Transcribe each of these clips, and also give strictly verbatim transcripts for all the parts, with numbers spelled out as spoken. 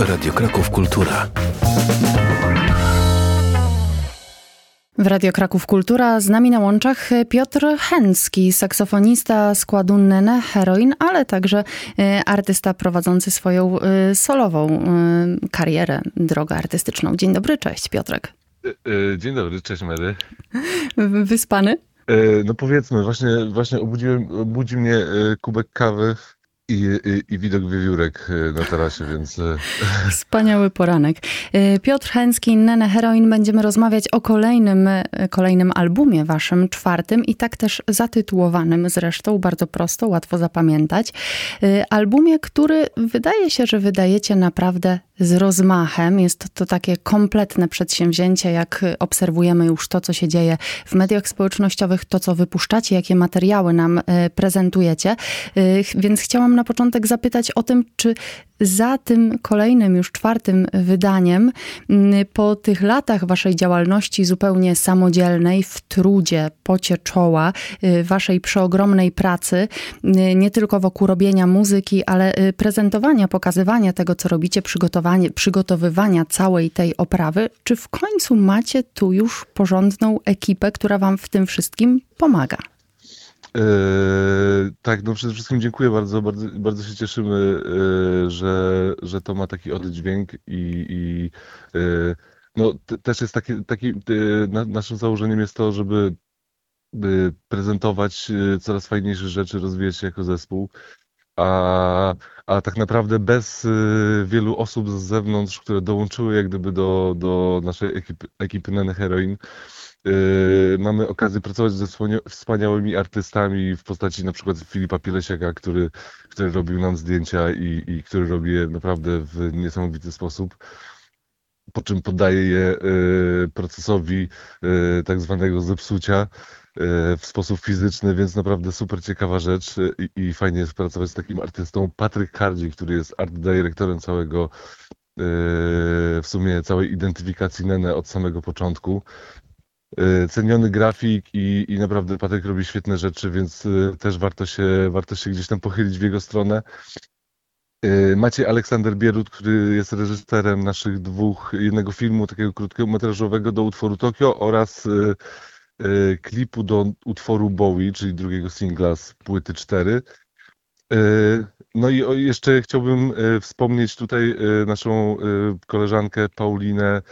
Radio Kraków Kultura. W Radio Kraków Kultura z nami na łączach Piotr Chęcki, saksofonista składu Nene Heroin, ale także artysta prowadzący swoją solową karierę, drogę artystyczną. Dzień dobry, cześć Piotrek. Dzień dobry, cześć Mary. Wyspany? No powiedzmy, właśnie, właśnie obudziłem, obudzi mnie kubek kawy I, i, i widok wiewiórek na tarasie, więc... Wspaniały poranek. Piotr Chęcki, Nene Heroin. Będziemy rozmawiać o kolejnym, kolejnym albumie waszym, czwartym i tak też zatytułowanym zresztą, bardzo prosto, łatwo zapamiętać. Albumie, który wydaje się, że wydajecie naprawdę z rozmachem. Jest to takie kompletne przedsięwzięcie, jak obserwujemy już to, co się dzieje w mediach społecznościowych, to, co wypuszczacie, jakie materiały nam prezentujecie. Więc chciałam na początek zapytać o tym, czy za tym kolejnym, już czwartym wydaniem, po tych latach waszej działalności zupełnie samodzielnej, w trudzie, pocie czoła, waszej przeogromnej pracy, nie tylko wokół robienia muzyki, ale prezentowania, pokazywania tego, co robicie, przygotowanie, przygotowywania całej tej oprawy, czy w końcu macie tu już porządną ekipę, która wam w tym wszystkim pomaga? Yy, tak, no przede wszystkim dziękuję bardzo, bardzo, bardzo się cieszymy, yy, że, że to ma taki oddźwięk i, i yy, no t- też jest taki, taki yy, na, naszym założeniem jest to, żeby by prezentować yy, coraz fajniejsze rzeczy, rozwijać się jako zespół, a, a tak naprawdę bez yy, wielu osób z zewnątrz, które dołączyły jak gdyby do, do naszej ekipy, ekipy Nene Heroin. Yy, mamy okazję pracować ze wspaniałymi artystami w postaci na przykład Filipa Pielesiaka, który, który robił nam zdjęcia i, i który robi je naprawdę w niesamowity sposób, po czym poddaje je yy, procesowi yy, tak zwanego zepsucia yy, w sposób fizyczny, więc naprawdę super ciekawa rzecz i, i fajnie jest pracować z takim artystą. Patryk Hardzi, który jest art dyrektorem całego, yy, w sumie całej identyfikacji Nene od samego początku. Ceniony grafik i, i naprawdę Patryk robi świetne rzeczy, więc też warto się, warto się gdzieś tam pochylić w jego stronę. Maciej Aleksander Bierut, który jest reżyserem naszych dwóch, jednego filmu takiego krótkometrażowego do utworu Tokio oraz y, y, klipu do utworu Bowie, czyli drugiego singla z płyty cztery. Y, no i o, jeszcze chciałbym y, wspomnieć tutaj y, naszą y, koleżankę Paulinę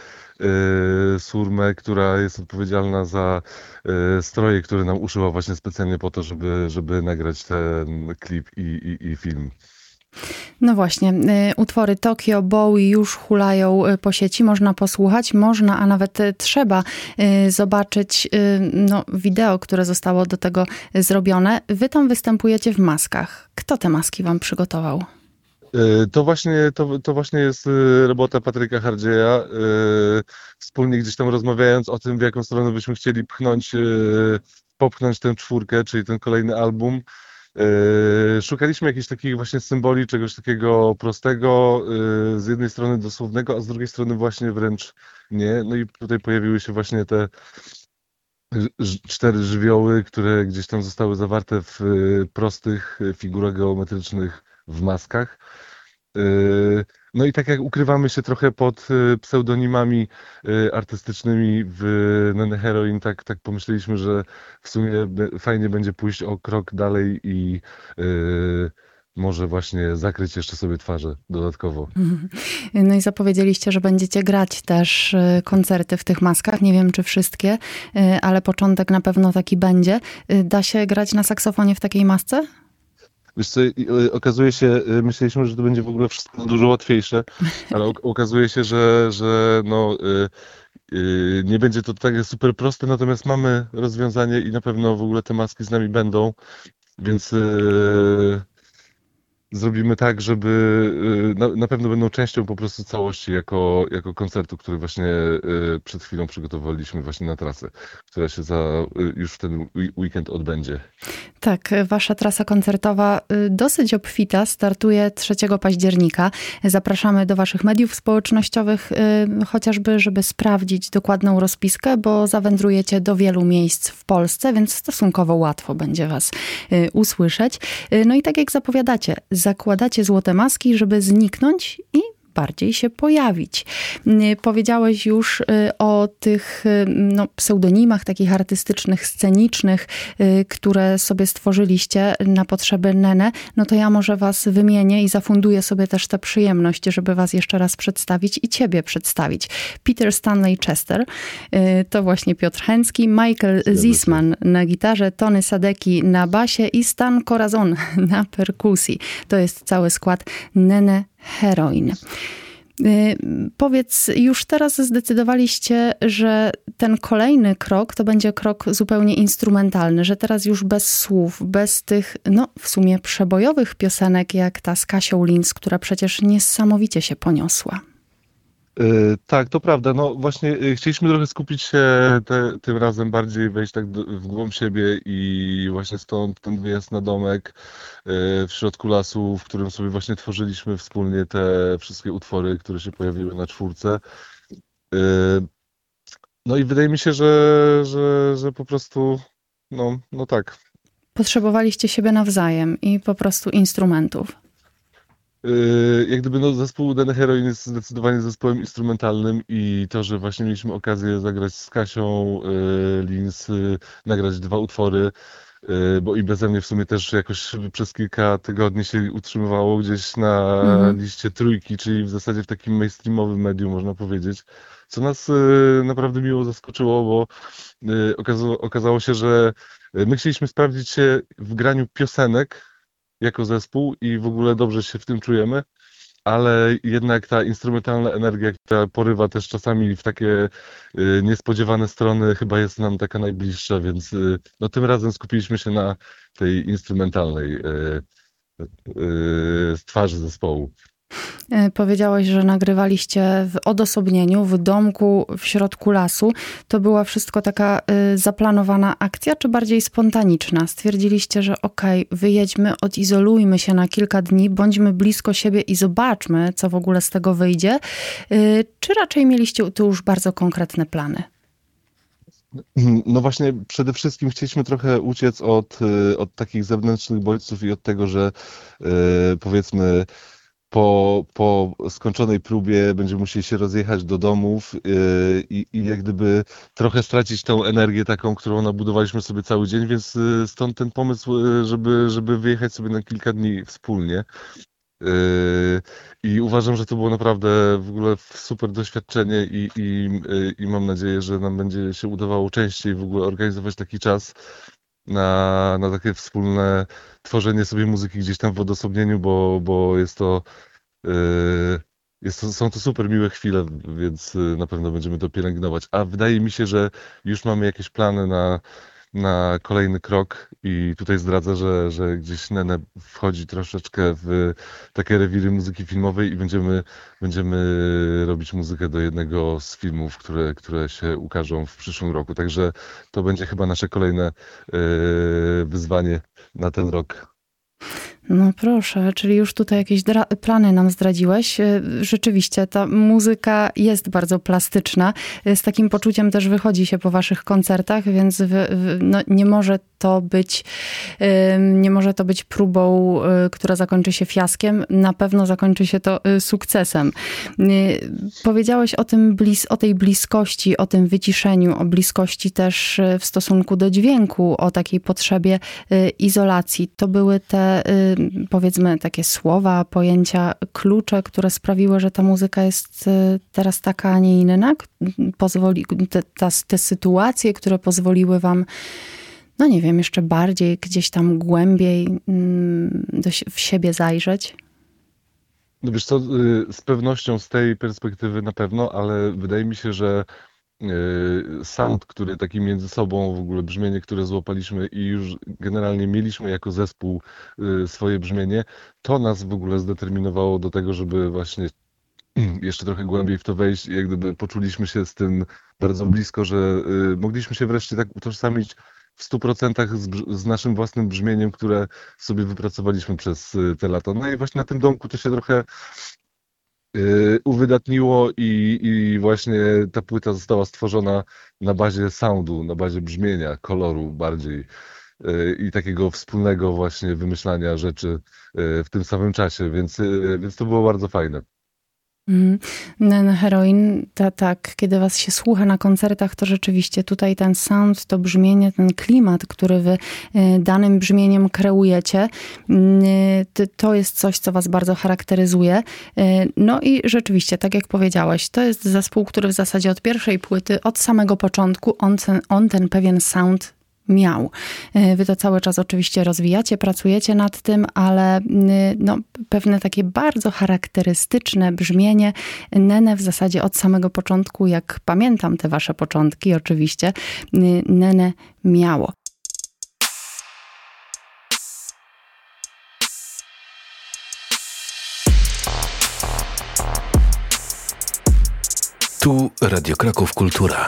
Surmę, która jest odpowiedzialna za stroje, które nam uszyła właśnie specjalnie po to, żeby, żeby nagrać ten klip i, i, i film. No właśnie, utwory Tokio, Bowie już hulają po sieci, można posłuchać, można, a nawet trzeba zobaczyć no, wideo, które zostało do tego zrobione. Wy tam występujecie w maskach. Kto te maski wam przygotował? To właśnie, to, to właśnie jest robota Patryka Hardzieja. Wspólnie gdzieś tam rozmawiając o tym, w jaką stronę byśmy chcieli pchnąć, popchnąć tę czwórkę, czyli ten kolejny album. Szukaliśmy jakichś takich właśnie symboli, czegoś takiego prostego, z jednej strony dosłownego, a z drugiej strony właśnie wręcz nie. No i tutaj pojawiły się właśnie te cztery żywioły, które gdzieś tam zostały zawarte w prostych figurach geometrycznych w maskach. No i tak jak ukrywamy się trochę pod pseudonimami artystycznymi w Nene Heroin, tak, tak pomyśleliśmy, że w sumie fajnie będzie pójść o krok dalej i może właśnie zakryć jeszcze sobie twarze dodatkowo. No i zapowiedzieliście, że będziecie grać też koncerty w tych maskach. Nie wiem, czy wszystkie, ale początek na pewno taki będzie. Da się grać na saksofonie w takiej masce? Wiesz co, okazuje się, myśleliśmy, że to będzie w ogóle wszystko dużo łatwiejsze, ale okazuje się, że, że no, nie będzie to tak super proste, natomiast mamy rozwiązanie i na pewno w ogóle te maski z nami będą, więc zrobimy tak, żeby na, na pewno będą częścią po prostu całości jako, jako koncertu, który właśnie przed chwilą przygotowaliśmy właśnie na trasę, która się za już w ten weekend odbędzie. Tak, wasza trasa koncertowa dosyć obfita, startuje trzeciego października. Zapraszamy do waszych mediów społecznościowych, chociażby, żeby sprawdzić dokładną rozpiskę, bo zawędrujecie do wielu miejsc w Polsce, więc stosunkowo łatwo będzie was usłyszeć. No i tak jak zapowiadacie, zakładacie złote maski, żeby zniknąć i bardziej się pojawić. Powiedziałeś już o tych no, pseudonimach takich artystycznych, scenicznych, które sobie stworzyliście na potrzeby Nene. No to ja może was wymienię i zafunduję sobie też tę przyjemność, żeby was jeszcze raz przedstawić i ciebie przedstawić. Peter Stanley Chester, to właśnie Piotr Chęcki, Michael Zisman na gitarze, Tony Sadecki na basie i Stan Corazon na perkusji. To jest cały skład Nene Heroin. Powiedz, już teraz zdecydowaliście, że ten kolejny krok to będzie krok zupełnie instrumentalny, że teraz już bez słów, bez tych, no w sumie przebojowych piosenek, jak ta z Kasią Lins, która przecież niesamowicie się poniosła. Yy, tak, to prawda. No właśnie yy, chcieliśmy trochę skupić się te, tym razem bardziej, wejść tak do, w głąb siebie i właśnie stąd ten wyjazd na domek yy, w środku lasu, w którym sobie właśnie tworzyliśmy wspólnie te wszystkie utwory, które się pojawiły na czwórce. Yy, no i wydaje mi się, że, że, że po prostu, no, no tak. Potrzebowaliście siebie nawzajem i po prostu instrumentów. Yy, jak gdyby no, zespół Nene Heroin jest zdecydowanie zespołem instrumentalnym i to, że właśnie mieliśmy okazję zagrać z Kasią yy, Lins, yy, nagrać dwa utwory, yy, bo i beze mnie w sumie też jakoś przez kilka tygodni się utrzymywało gdzieś na Mhm. liście trójki, czyli w zasadzie w takim mainstreamowym medium, można powiedzieć, co nas yy, naprawdę miło zaskoczyło, bo yy, okazało, okazało się, że my chcieliśmy sprawdzić się w graniu piosenek jako zespół i w ogóle dobrze się w tym czujemy, ale jednak ta instrumentalna energia, która porywa też czasami w takie y, niespodziewane strony, chyba jest nam taka najbliższa, więc y, no, tym razem skupiliśmy się na tej instrumentalnej y, y, twarzy zespołu. Powiedziałeś, że nagrywaliście w odosobnieniu, w domku w środku lasu. To była wszystko taka y, zaplanowana akcja, czy bardziej spontaniczna? Stwierdziliście, że okej, okay, wyjedźmy, odizolujmy się na kilka dni, bądźmy blisko siebie i zobaczmy, co w ogóle z tego wyjdzie. Y, czy raczej mieliście tu już bardzo konkretne plany? No właśnie, przede wszystkim chcieliśmy trochę uciec od, od takich zewnętrznych bodźców i od tego, że y, powiedzmy Po, po skończonej próbie będziemy musieli się rozjechać do domów yy, i, i jak gdyby trochę stracić tą energię taką, którą nabudowaliśmy sobie cały dzień, więc yy, stąd ten pomysł, yy, żeby, żeby wyjechać sobie na kilka dni wspólnie. Yy, I uważam, że to było naprawdę w ogóle super doświadczenie i, i, yy, i mam nadzieję, że nam będzie się udawało częściej w ogóle organizować taki czas na, na takie wspólne tworzenie sobie muzyki gdzieś tam w odosobnieniu, bo, bo jest to, yy, jest to, są to super miłe chwile, więc yy, na pewno będziemy to pielęgnować. A wydaje mi się, że już mamy jakieś plany na, na kolejny krok i tutaj zdradzę, że, że gdzieś Nene wchodzi troszeczkę w takie rewiry muzyki filmowej i będziemy, będziemy robić muzykę do jednego z filmów, które, które się ukażą w przyszłym roku. Także to będzie chyba nasze kolejne yy, wyzwanie na ten rok. No proszę, czyli już tutaj jakieś dra- plany nam zdradziłeś. Rzeczywiście ta muzyka jest bardzo plastyczna. Z takim poczuciem też wychodzi się po waszych koncertach, więc w, w, no nie może to być nie może to być próbą, która zakończy się fiaskiem. Na pewno zakończy się to sukcesem. Powiedziałeś o tym blis- o tej bliskości, o tym wyciszeniu, o bliskości też w stosunku do dźwięku, o takiej potrzebie izolacji. To były te, powiedzmy, takie słowa, pojęcia, klucze, które sprawiły, że ta muzyka jest teraz taka, a nie inna? Pozwoli, te, ta, te sytuacje, które pozwoliły wam, no nie wiem, jeszcze bardziej, gdzieś tam głębiej do, w siebie zajrzeć? No wiesz co, z pewnością z tej perspektywy na pewno, ale wydaje mi się, że sound, który taki między sobą, w ogóle brzmienie, które złapaliśmy i już generalnie mieliśmy jako zespół swoje brzmienie, to nas w ogóle zdeterminowało do tego, żeby właśnie jeszcze trochę głębiej w to wejść i jak gdyby poczuliśmy się z tym bardzo blisko, że mogliśmy się wreszcie tak utożsamić w stu procentach z, z naszym własnym brzmieniem, które sobie wypracowaliśmy przez te lata. No i właśnie na tym domku to się trochę uwydatniło i, i właśnie ta płyta została stworzona na bazie soundu, na bazie brzmienia, koloru bardziej i takiego wspólnego właśnie wymyślania rzeczy w tym samym czasie, więc, więc to było bardzo fajne. Mm. Nene Heroin, ta, tak, kiedy was się słucha na koncertach, to rzeczywiście tutaj ten sound, to brzmienie, ten klimat, który wy y, danym brzmieniem kreujecie, y, to jest coś, co was bardzo charakteryzuje. Y, no i rzeczywiście, tak jak powiedziałeś, to jest zespół, który w zasadzie od pierwszej płyty, od samego początku, on ten, on ten pewien sound miał. Wy to cały czas oczywiście rozwijacie, pracujecie nad tym, ale no, pewne takie bardzo charakterystyczne brzmienie Nene w zasadzie od samego początku, jak pamiętam te wasze początki oczywiście, Nene miało. Tu Radio Kraków Kultura.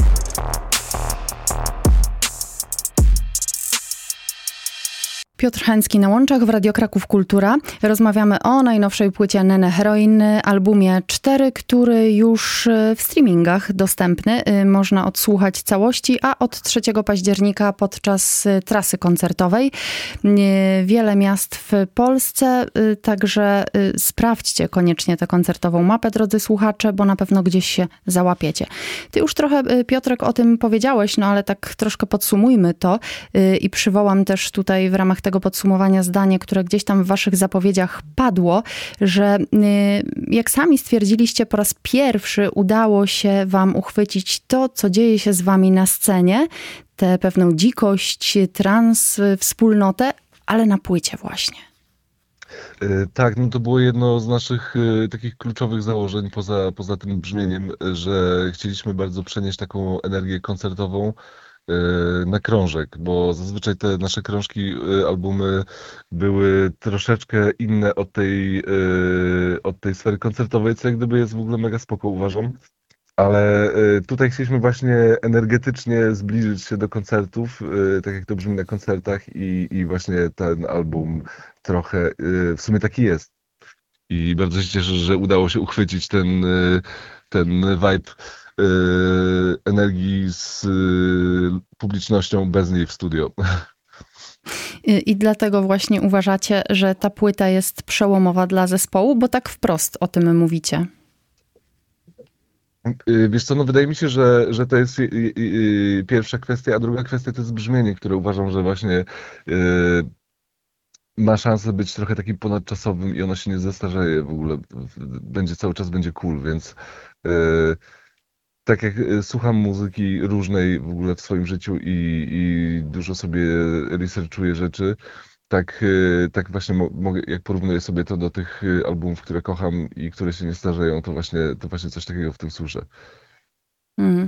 Piotr Chęcki na łączach w Radio Kraków Kultura. Rozmawiamy o najnowszej płycie Nene Heroin, albumie cztery, który już w streamingach dostępny. Można odsłuchać całości, a od trzeciego października podczas trasy koncertowej. Wiele miast w Polsce, także sprawdźcie koniecznie tę koncertową mapę, drodzy słuchacze, bo na pewno gdzieś się załapiecie. Ty już trochę, Piotrek, o tym powiedziałeś, no ale tak troszkę podsumujmy to i przywołam też tutaj w ramach tego podsumowania zdanie, które gdzieś tam w waszych zapowiedziach padło, że jak sami stwierdziliście, po raz pierwszy udało się wam uchwycić to, co dzieje się z wami na scenie, tę pewną dzikość, trans, wspólnotę, ale na płycie właśnie. Tak, no to było jedno z naszych y, takich kluczowych założeń poza, poza tym brzmieniem, że chcieliśmy bardzo przenieść taką energię koncertową na krążek, bo zazwyczaj te nasze krążki, albumy były troszeczkę inne od tej, od tej sfery koncertowej, co jak gdyby jest w ogóle mega spoko, uważam. Ale tutaj chcieliśmy właśnie energetycznie zbliżyć się do koncertów, tak jak to brzmi na koncertach i, i właśnie ten album trochę w sumie taki jest. I bardzo się cieszę, że udało się uchwycić ten, ten vibe energii z publicznością bez niej w studio. I, I dlatego właśnie uważacie, że ta płyta jest przełomowa dla zespołu, bo tak wprost o tym mówicie. Wiesz co, no wydaje mi się, że, że to jest pierwsza kwestia, a druga kwestia to jest brzmienie, które uważam, że właśnie ma szansę być trochę takim ponadczasowym i ono się nie zestarzeje w ogóle. Będzie cały czas będzie cool, więc tak jak słucham muzyki różnej w ogóle w swoim życiu i, i dużo sobie researchuję rzeczy, tak, tak właśnie mogę, jak porównuję sobie to do tych albumów, które kocham i które się nie starzeją, to właśnie, to właśnie coś takiego w tym słyszę. Hmm.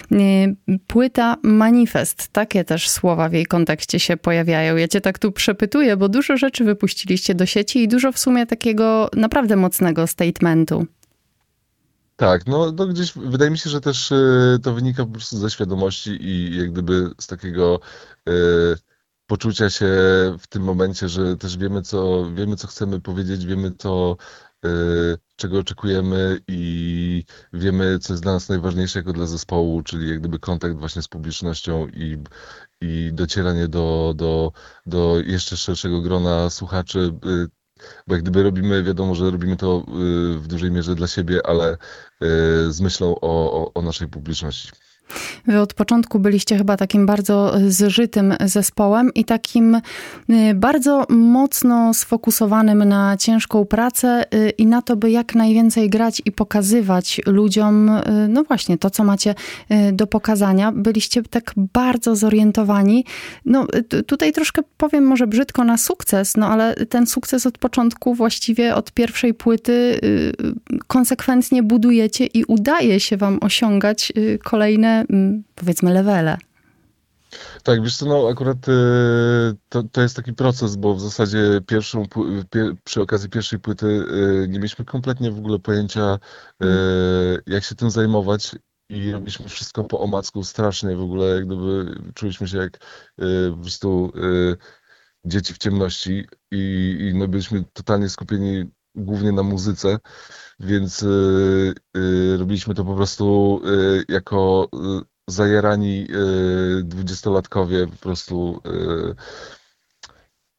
Płyta Manifest, takie też słowa w jej kontekście się pojawiają. Ja cię tak tu przepytuję, bo dużo rzeczy wypuściliście do sieci i dużo w sumie takiego naprawdę mocnego statementu. Tak, no, no gdzieś wydaje mi się, że też y, to wynika po prostu ze świadomości i jak gdyby z takiego y, poczucia się w tym momencie, że też wiemy co, wiemy, co chcemy powiedzieć, wiemy to, y, czego oczekujemy i wiemy, co jest dla nas najważniejsze jako dla zespołu, czyli jak gdyby kontakt właśnie z publicznością i, i docieranie do, do, do jeszcze szerszego grona słuchaczy. Y, Bo jak gdyby robimy, wiadomo, że robimy to w dużej mierze dla siebie, ale z myślą o, o, o naszej publiczności. Wy od początku byliście chyba takim bardzo zżytym zespołem i takim bardzo mocno sfokusowanym na ciężką pracę i na to, by jak najwięcej grać i pokazywać ludziom, no właśnie, to, co macie do pokazania. Byliście tak bardzo zorientowani. No tutaj troszkę powiem może brzydko na sukces, no ale ten sukces od początku, właściwie od pierwszej płyty konsekwentnie budujecie i udaje się wam osiągać kolejne, powiedzmy, levele. Tak, wiesz co, no akurat y, to, to jest taki proces, bo w zasadzie pierwszą, pie, przy okazji pierwszej płyty y, nie mieliśmy kompletnie w ogóle pojęcia, y, jak się tym zajmować i robiliśmy wszystko po omacku strasznie, w ogóle jak gdyby czuliśmy się jak y, po prostu y, dzieci w ciemności i, i no byliśmy totalnie skupieni głównie na muzyce, więc y, y, robiliśmy to po prostu y, jako y, zajarani y, dwudziestolatkowie, po prostu y,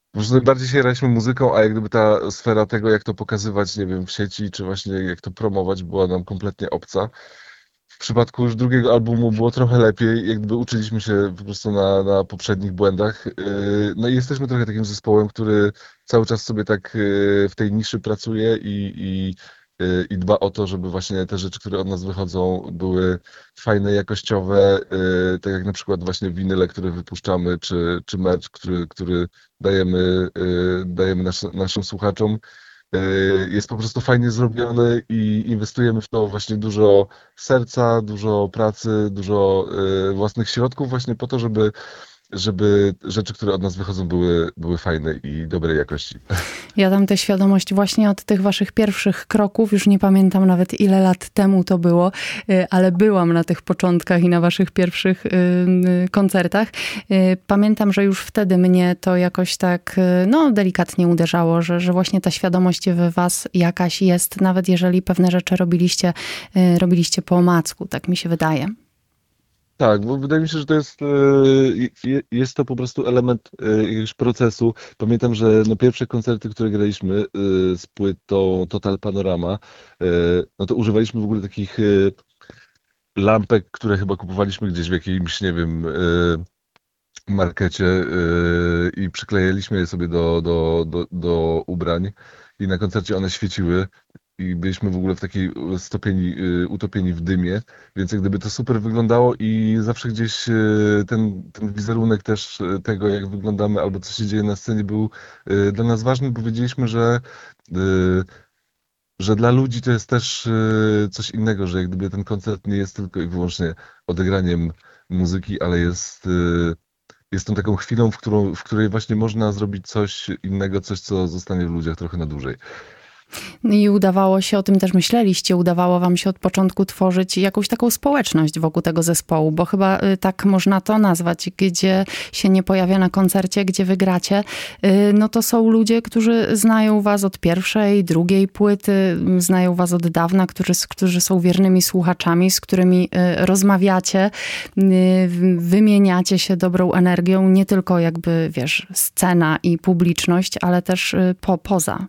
Po prostu bardziej się jaraliśmy muzyką, a jak gdyby ta sfera tego, jak to pokazywać, nie wiem, w sieci, czy właśnie jak to promować, była nam kompletnie obca. W przypadku już drugiego albumu było trochę lepiej, jak gdyby uczyliśmy się po prostu na, na poprzednich błędach. Yy, No i jesteśmy trochę takim zespołem, który cały czas sobie tak yy, w tej niszy pracuje i, i, yy, i dba o to, żeby właśnie te rzeczy, które od nas wychodzą, były fajne, jakościowe, yy, tak jak na przykład właśnie winyle, które wypuszczamy, czy, czy merch, który, który dajemy, yy, dajemy nas, naszym słuchaczom. Y, Jest po prostu fajnie zrobiony i inwestujemy w to właśnie dużo serca, dużo pracy, dużo y, własnych środków właśnie po to, żeby, żeby rzeczy, które od nas wychodzą, były, były fajne i dobrej jakości. Ja dam tę świadomość właśnie od tych waszych pierwszych kroków. Już nie pamiętam nawet ile lat temu to było, y, ale byłam na tych początkach i na waszych pierwszych y, y, koncertach. Y, Pamiętam, że już wtedy mnie to jakoś tak y, no, delikatnie uderzało, że, że właśnie ta świadomość w was jakaś jest, nawet jeżeli pewne rzeczy robiliście, y, robiliście po omacku, tak mi się wydaje. Tak, bo wydaje mi się, że to jest, e, je- jest to po prostu element e, jakiegoś procesu. Pamiętam, że no pierwsze koncerty, które graliśmy e, z płytą Total Panorama, e, no to używaliśmy w ogóle takich e, lampek, które chyba kupowaliśmy gdzieś w jakimś, nie wiem, e, markecie e, i przyklejaliśmy je sobie do, do, do, do ubrań i na koncercie one świeciły i byliśmy w ogóle w takiej stopieni, y, utopieni w dymie, więc jak gdyby to super wyglądało i zawsze gdzieś y, ten, ten wizerunek też y, tego, jak wyglądamy albo co się dzieje na scenie był y, dla nas ważny, bo wiedzieliśmy, że, y, że dla ludzi to jest też y, coś innego, że jak gdyby ten koncert nie jest tylko i wyłącznie odegraniem muzyki, ale jest, y, jest tą taką chwilą, w którą, w której właśnie można zrobić coś innego, coś, co zostanie w ludziach trochę na dłużej. I udawało się, o tym też myśleliście, udawało wam się od początku tworzyć jakąś taką społeczność wokół tego zespołu, bo chyba y, tak można to nazwać, gdzie się nie pojawia na koncercie, gdzie wygracie, y, no to są ludzie, którzy znają was od pierwszej, drugiej płyty, znają was od dawna, którzy, którzy są wiernymi słuchaczami, z którymi y, rozmawiacie, y, wymieniacie się dobrą energią, nie tylko jakby, wiesz, scena i publiczność, ale też y, po, poza.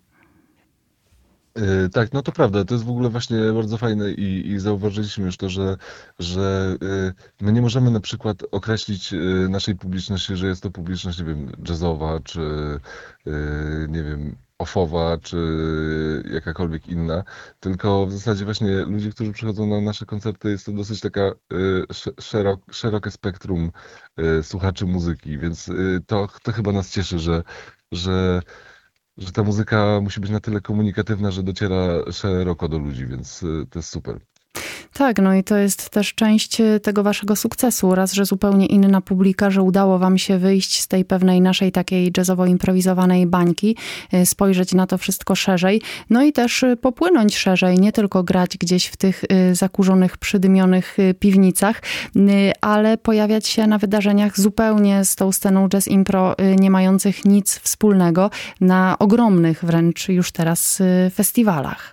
Yy, Tak, no to prawda. To jest w ogóle właśnie bardzo fajne i, i zauważyliśmy już to, że, że yy, my nie możemy na przykład określić yy, naszej publiczności, że jest to publiczność, nie wiem, jazzowa, czy yy, nie wiem, offowa, czy jakakolwiek inna, tylko w zasadzie właśnie ludzie, którzy przychodzą na nasze koncerty, jest to dosyć taka yy, sz- szerok, szerokie spektrum yy, słuchaczy muzyki, więc yy, to, to chyba nas cieszy, że, że że ta muzyka musi być na tyle komunikatywna, że dociera szeroko do ludzi, więc y, to jest super. Tak, no i to jest też część y, tego waszego sukcesu. Raz, że zupełnie inna publika, że udało wam się wyjść z tej pewnej naszej takiej jazzowo-improwizowanej bańki, y, spojrzeć na to wszystko szerzej, no i też y, popłynąć szerzej, nie tylko grać gdzieś w tych y, zakurzonych, przydymionych y, piwnicach, y, ale pojawiać się na wydarzeniach zupełnie z tą sceną jazz impro, y, nie mających nic wspólnego, na ogromnych wręcz już teraz y, festiwalach.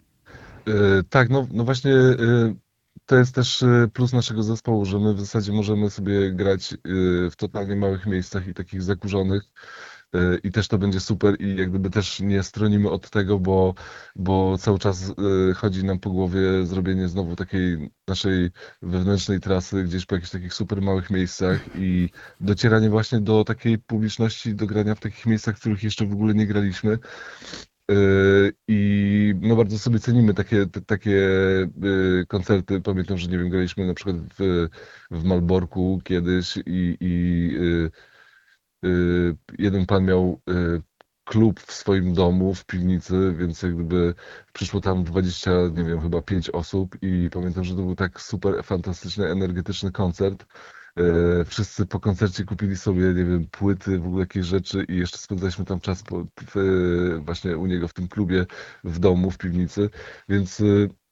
Y, Tak, no, no właśnie y, to jest też y, plus naszego zespołu, że my w zasadzie możemy sobie grać y, w totalnie małych miejscach i takich zakurzonych. y, I też to będzie super i jak gdyby też nie stronimy od tego, bo, bo cały czas y, chodzi nam po głowie zrobienie znowu takiej naszej wewnętrznej trasy gdzieś po jakichś takich super małych miejscach i docieranie właśnie do takiej publiczności, do grania w takich miejscach, w których jeszcze w ogóle nie graliśmy. Yy, I no bardzo sobie cenimy takie, te, takie yy, koncerty. Pamiętam, że nie wiem, graliśmy na przykład w, w Malborku kiedyś i, i yy, yy, jeden pan miał yy, klub w swoim domu, w piwnicy, więc jak gdyby przyszło tam dwadzieścia, nie wiem, chyba pięć osób i pamiętam, że to był tak super fantastyczny, energetyczny koncert. E, Wszyscy po koncercie kupili sobie, nie wiem, płyty, w ogóle jakieś rzeczy i jeszcze spędzaliśmy tam czas po, w, e, właśnie u niego w tym klubie, w domu, w piwnicy, więc e,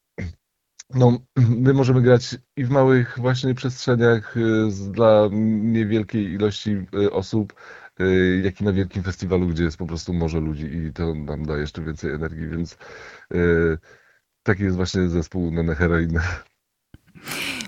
no, my możemy grać i w małych właśnie przestrzeniach e, z- dla niewielkiej ilości e, osób, e, jak i na wielkim festiwalu, gdzie jest po prostu morze ludzi i to nam da jeszcze więcej energii, więc e, taki jest właśnie zespół Nene Heroin.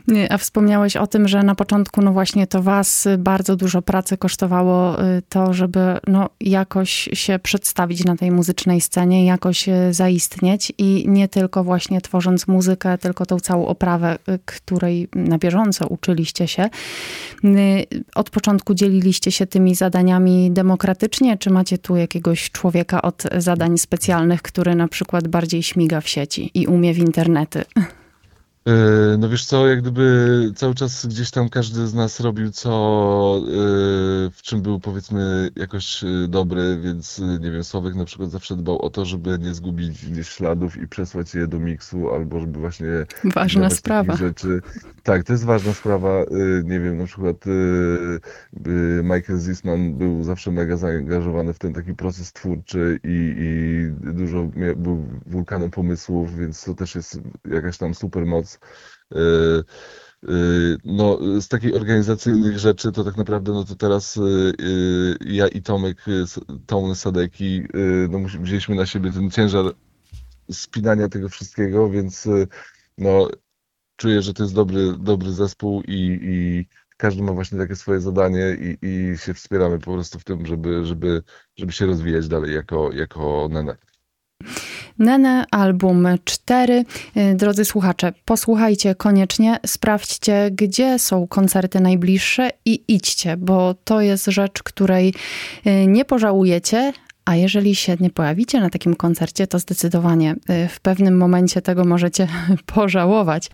Nie, a wspomniałeś o tym, że na początku no właśnie to was bardzo dużo pracy kosztowało y, to, żeby no jakoś się przedstawić na tej muzycznej scenie, jakoś y, zaistnieć i nie tylko właśnie tworząc muzykę, tylko tą całą oprawę, y, której na bieżąco uczyliście się. Y, Od początku dzieliliście się tymi zadaniami demokratycznie, czy macie tu jakiegoś człowieka od zadań specjalnych, który na przykład bardziej śmiga w sieci i umie w internety? E, No wiesz co, jak gdyby cały czas gdzieś tam każdy z nas robił co, e, w czym był powiedzmy jakoś e, dobry, więc e, nie wiem, Sławek na przykład zawsze dbał o to, żeby nie zgubić gdzieś śladów i przesłać je do miksu, albo żeby właśnie nie Ważna dawać sprawa. takich rzeczy. Tak, to jest ważna sprawa. e, Nie wiem, na przykład e, e, Michael Zisman był zawsze mega zaangażowany w ten taki proces twórczy i, i dużo mia- był wulkanem pomysłów, więc to też jest jakaś tam super moc. Y, y, No, z takich organizacyjnych rzeczy to tak naprawdę, no to teraz y, y, ja i Tomek, y, S- Tom Sadeki, y, no musi- wzięliśmy na siebie ten ciężar spinania tego wszystkiego, więc y, no czuję, że to jest dobry, dobry zespół i, i każdy ma właśnie takie swoje zadanie i, i się wspieramy po prostu w tym, żeby, żeby, żeby się rozwijać dalej jako, jako Nene. Nene, album cztery. Drodzy słuchacze, posłuchajcie koniecznie, sprawdźcie, gdzie są koncerty najbliższe i idźcie, bo to jest rzecz, której y, nie pożałujecie. A jeżeli się nie pojawicie na takim koncercie, to zdecydowanie y, w pewnym momencie tego możecie pożałować.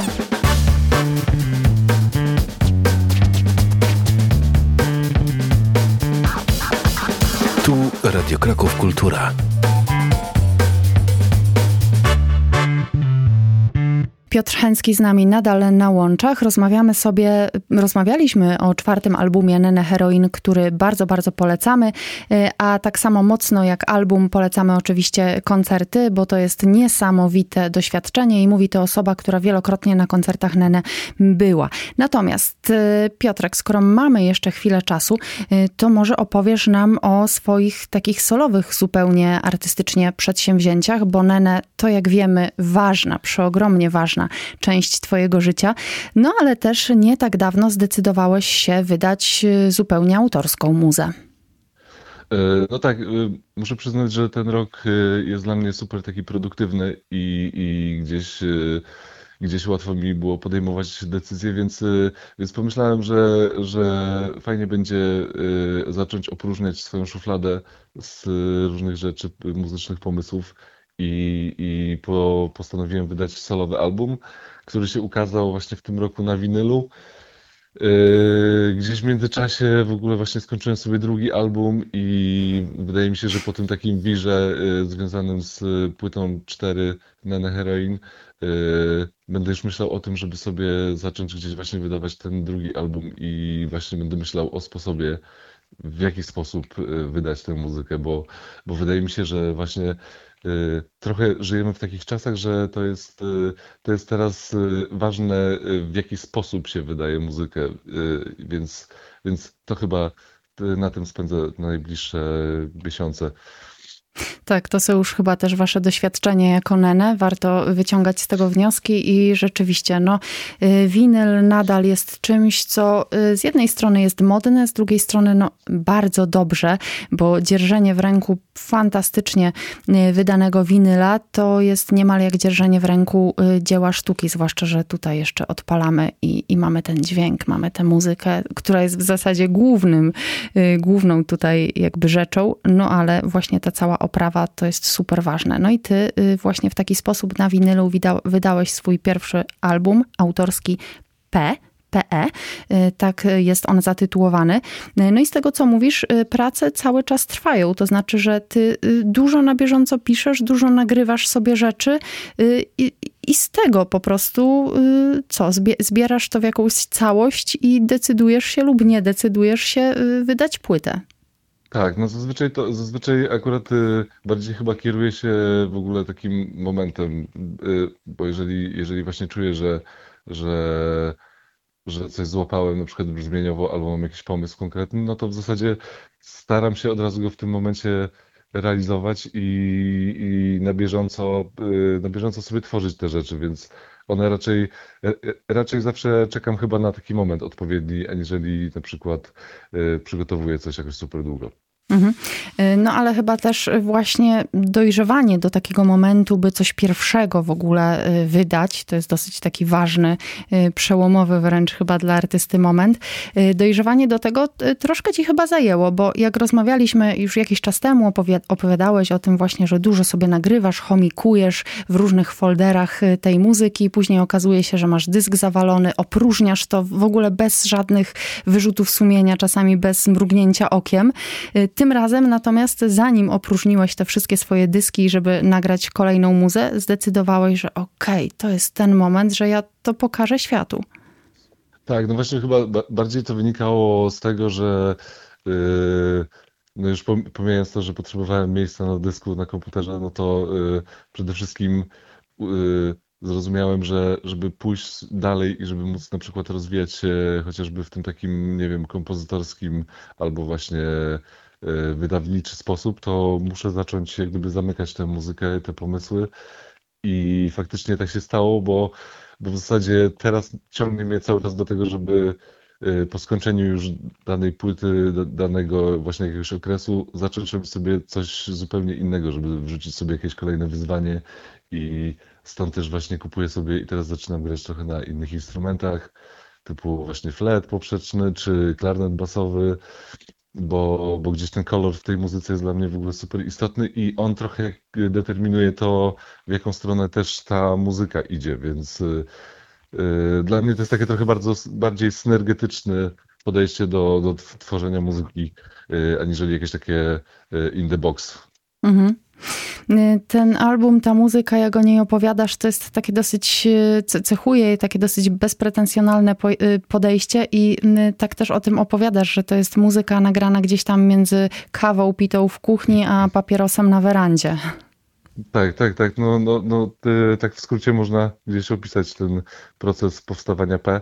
Tu Radio Kraków Kultura. Piotr Chęcki z nami nadal na łączach. Rozmawiamy sobie, rozmawialiśmy o czwartym albumie Nene Heroin, który bardzo, bardzo polecamy, a tak samo mocno jak album polecamy oczywiście koncerty, bo to jest niesamowite doświadczenie i mówi to osoba, która wielokrotnie na koncertach Nene była. Natomiast Piotrek, skoro mamy jeszcze chwilę czasu, to może opowiesz nam o swoich takich solowych zupełnie artystycznie przedsięwzięciach, bo Nene to jak wiemy ważna, przeogromnie ważna część twojego życia, no ale też nie tak dawno zdecydowałeś się wydać zupełnie autorską muzę. E, No tak, e, muszę przyznać, że ten rok e, jest dla mnie super taki produktywny i, i gdzieś, e, gdzieś łatwo mi było podejmować decyzje, więc, e, więc pomyślałem, że, że fajnie będzie e, zacząć opróżniać swoją szufladę z różnych rzeczy, muzycznych pomysłów i, i po, postanowiłem wydać solowy album, który się ukazał właśnie w tym roku na winylu. Yy, Gdzieś w międzyczasie w ogóle właśnie skończyłem sobie drugi album i wydaje mi się, że po tym takim wirze yy, związanym z płytą cztery Nene Heroin yy, będę już myślał o tym, żeby sobie zacząć gdzieś właśnie wydawać ten drugi album i właśnie będę myślał o sposobie, w jaki sposób yy, wydać tę muzykę, bo, bo wydaje mi się, że właśnie yy, trochę żyjemy w takich czasach, że to jest, yy, to jest teraz yy, ważne, yy, w jaki sposób się wydaje muzykę, yy, więc, więc to chyba yy, na tym spędzę najbliższe miesiące. Tak, to są już chyba też wasze doświadczenie jako Nene. Warto wyciągać z tego wnioski i rzeczywiście, no, y, winyl nadal jest czymś, co y, z jednej strony jest modne, z drugiej strony, no, bardzo dobrze, bo dzierżenie w ręku fantastycznie y, wydanego winyla to jest niemal jak dzierżenie w ręku y, dzieła sztuki, zwłaszcza, że tutaj jeszcze odpalamy i, i mamy ten dźwięk, mamy tę muzykę, która jest w zasadzie głównym, y, główną tutaj jakby rzeczą, no ale właśnie ta cała oprawa to jest super ważne. No i ty y, właśnie w taki sposób na winylu wydał, wydałeś swój pierwszy album autorski P. P E, y, tak jest on zatytułowany. Y, No i z tego, co mówisz, y, prace cały czas trwają. To znaczy, że ty y, dużo na bieżąco piszesz, dużo nagrywasz sobie rzeczy y, i, i z tego po prostu y, co? Zbie- Zbierasz to w jakąś całość i decydujesz się lub nie decydujesz się y, wydać płytę. Tak, no zazwyczaj to, zazwyczaj akurat y, bardziej chyba kieruję się w ogóle takim momentem, y, bo jeżeli, jeżeli właśnie czuję, że, że, że coś złapałem na przykład brzmieniowo albo mam jakiś pomysł konkretny, no to w zasadzie staram się od razu go w tym momencie realizować i, i na bieżąco, y, na bieżąco sobie tworzyć te rzeczy, więc one raczej, e, e, raczej zawsze czekam chyba na taki moment odpowiedni, aniżeli na przykład y, przygotowuję coś jakoś super długo. Mhm. No ale chyba też właśnie dojrzewanie do takiego momentu, by coś pierwszego w ogóle wydać, to jest dosyć taki ważny, przełomowy wręcz chyba dla artysty moment. Dojrzewanie do tego troszkę ci chyba zajęło, bo jak rozmawialiśmy już jakiś czas temu, opowiadałeś o tym właśnie, że dużo sobie nagrywasz, chomikujesz w różnych folderach tej muzyki, później okazuje się, że masz dysk zawalony, opróżniasz to w ogóle bez żadnych wyrzutów sumienia, czasami bez mrugnięcia okiem. Tym razem natomiast zanim opróżniłeś te wszystkie swoje dyski, żeby nagrać kolejną muzę, zdecydowałeś, że okej, okay, to jest ten moment, że ja to pokażę światu. Tak, no właśnie chyba ba- bardziej to wynikało z tego, że yy, no już pom- pomijając to, że potrzebowałem miejsca na dysku na komputerze, no to yy, przede wszystkim yy, zrozumiałem, że żeby pójść dalej i żeby móc na przykład rozwijać się chociażby w tym takim, nie wiem, kompozytorskim albo właśnie yy, wydawniczy sposób, to muszę zacząć jak gdyby zamykać tę muzykę, te pomysły. I faktycznie tak się stało, bo, bo w zasadzie teraz ciągnie mnie cały czas do tego, żeby y, po skończeniu już danej płyty, da- danego właśnie jakiegoś okresu, zacząć robić sobie coś zupełnie innego, żeby wrzucić sobie jakieś kolejne wyzwanie i stąd też właśnie kupuję sobie i teraz zaczynam grać trochę na innych instrumentach, typu właśnie flet poprzeczny czy klarnet basowy, bo, bo gdzieś ten kolor w tej muzyce jest dla mnie w ogóle super istotny i on trochę determinuje to, w jaką stronę też ta muzyka idzie, więc y, y, dla mnie to jest takie trochę bardzo, bardziej synergetyczne podejście do, do tworzenia muzyki, y, aniżeli jakieś takie y, in the box. Mhm. Ten album, ta muzyka, jak o niej opowiadasz, to jest takie dosyć, ce- cechuje je takie dosyć bezpretensjonalne po- podejście i tak też o tym opowiadasz, że to jest muzyka nagrana gdzieś tam między kawą pitą w kuchni, a papierosem na werandzie. Tak, tak, tak. No, no, no, y, tak w skrócie można gdzieś opisać ten proces powstawania P.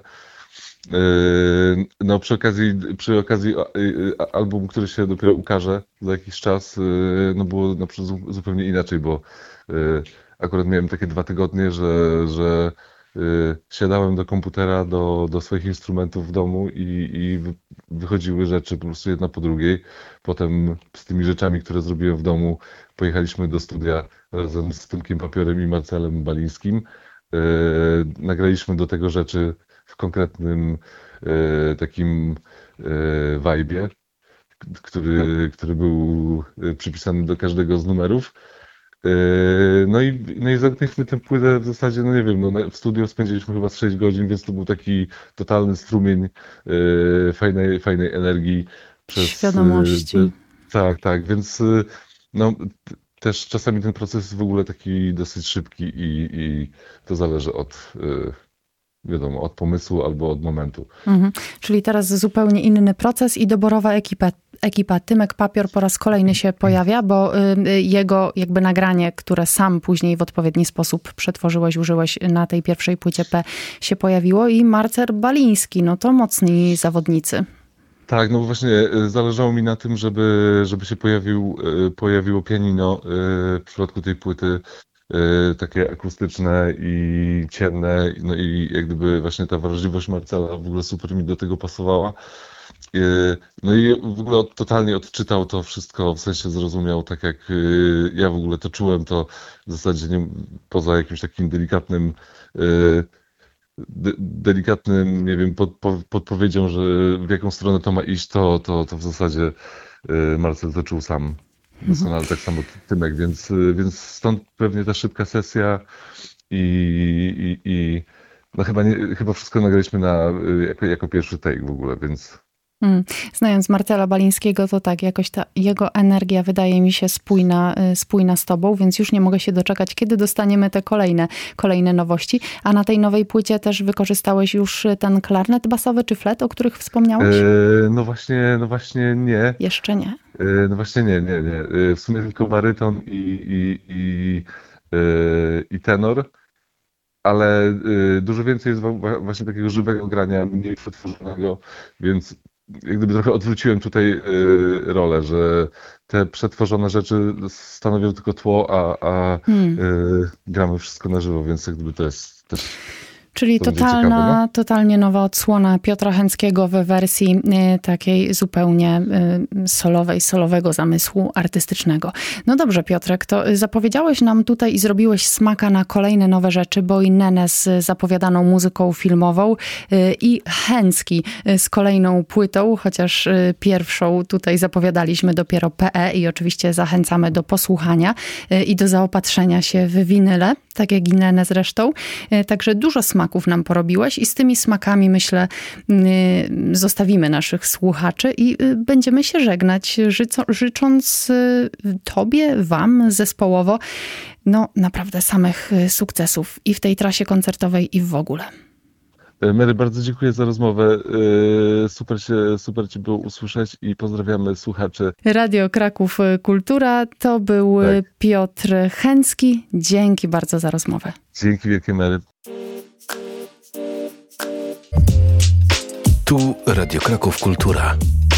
Yy, No przy okazji, przy okazji a- y, a- album, który się dopiero ukaże za jakiś czas, yy, no było na przykład zu- zupełnie inaczej, bo yy, akurat miałem takie dwa tygodnie, że, że yy, siadałem do komputera, do, do swoich instrumentów w domu i, i wy- wychodziły rzeczy po prostu jedna po drugiej. Potem z tymi rzeczami, które zrobiłem w domu, pojechaliśmy do studia razem z Tymkiem Papiorem i Marcelem Balińskim. Yy, Nagraliśmy do tego rzeczy w konkretnym e, takim e, vibe'ie, k- który, który był e, przypisany do każdego z numerów. E, No i, no i zamknęliśmy tę płytę w zasadzie, no nie wiem, no na- w studio spędziliśmy chyba z sześć godzin, więc to był taki totalny strumień e, fajnej, fajnej energii przez... e, te- Świadomości. Tak, tak, więc e, no t- też czasami ten proces jest w ogóle taki dosyć szybki i, i to zależy od, e, wiadomo, od pomysłu albo od momentu. Mhm. Czyli teraz zupełnie inny proces i doborowa ekipa. Ekipa Tymek Papior po raz kolejny się pojawia, bo y, jego jakby nagranie, które sam później w odpowiedni sposób przetworzyłeś, użyłeś na tej pierwszej płycie P, się pojawiło i Marcel Baliński, no to mocni zawodnicy. Tak, no właśnie y, zależało mi na tym, żeby, żeby się pojawił, y, pojawiło pianino y, w przypadku tej płyty, y, takie akustyczne i ciemne, no i jak gdyby właśnie ta wrażliwość Marcela w ogóle super mi do tego pasowała. Y, No i w ogóle od- totalnie odczytał to wszystko, w sensie zrozumiał tak jak y, ja w ogóle to czułem, to w zasadzie nie, poza jakimś takim delikatnym y, de, delikatnym, nie wiem, pod, po- podpowiedzią, że w jaką stronę to ma iść, to, to, to w zasadzie y, Marcel to czuł sam doskonale, tak samo Tymek, więc, y, więc stąd pewnie ta szybka sesja i, i, i no chyba, nie, chyba wszystko nagraliśmy na, y, jako, jako pierwszy take w ogóle, więc Mm. Znając Marcela Balińskiego, to tak, jakoś ta jego energia wydaje mi się spójna, y, spójna z tobą, więc już nie mogę się doczekać, kiedy dostaniemy te kolejne, kolejne nowości. A na tej nowej płycie też wykorzystałeś już ten klarnet basowy czy flet, o których wspomniałeś? y, no właśnie, no właśnie nie. Jeszcze nie. Y, No właśnie nie, nie, nie. Y, W sumie tylko baryton i, i, i, y, i tenor. Ale y, dużo więcej jest wa- wa- właśnie takiego żywego grania, mniej przetworzonego, więc jak gdyby trochę odwróciłem tutaj y, rolę, że te przetworzone rzeczy stanowią tylko tło, a, a Hmm. y, gramy wszystko na żywo, więc jak gdyby to jest też... Czyli To będzie totalna, ciekawe, no. totalnie nowa odsłona Piotra Chęckiego w wersji y, takiej zupełnie y, solowej, solowego zamysłu artystycznego. No dobrze, Piotrek, to zapowiedziałeś nam tutaj i zrobiłeś smaka na kolejne nowe rzeczy, bo i Nenę z zapowiadaną muzyką filmową y, i Chęcki z kolejną płytą, chociaż y, pierwszą tutaj zapowiadaliśmy dopiero P E i oczywiście zachęcamy do posłuchania y, i do zaopatrzenia się w winyle, tak jak i Nenę zresztą. Y, także dużo smaku nam porobiłeś i z tymi smakami, myślę, zostawimy naszych słuchaczy i będziemy się żegnać, życząc tobie, wam zespołowo, no naprawdę samych sukcesów i w tej trasie koncertowej i w ogóle. Mary, bardzo dziękuję za rozmowę. Super się, super Cię było usłyszeć i pozdrawiamy słuchaczy. Radio Kraków Kultura, to był tak. Piotr Chęcki. Dzięki bardzo za rozmowę. Dzięki wielkie, Mary. Tu Radio Kraków Kultura.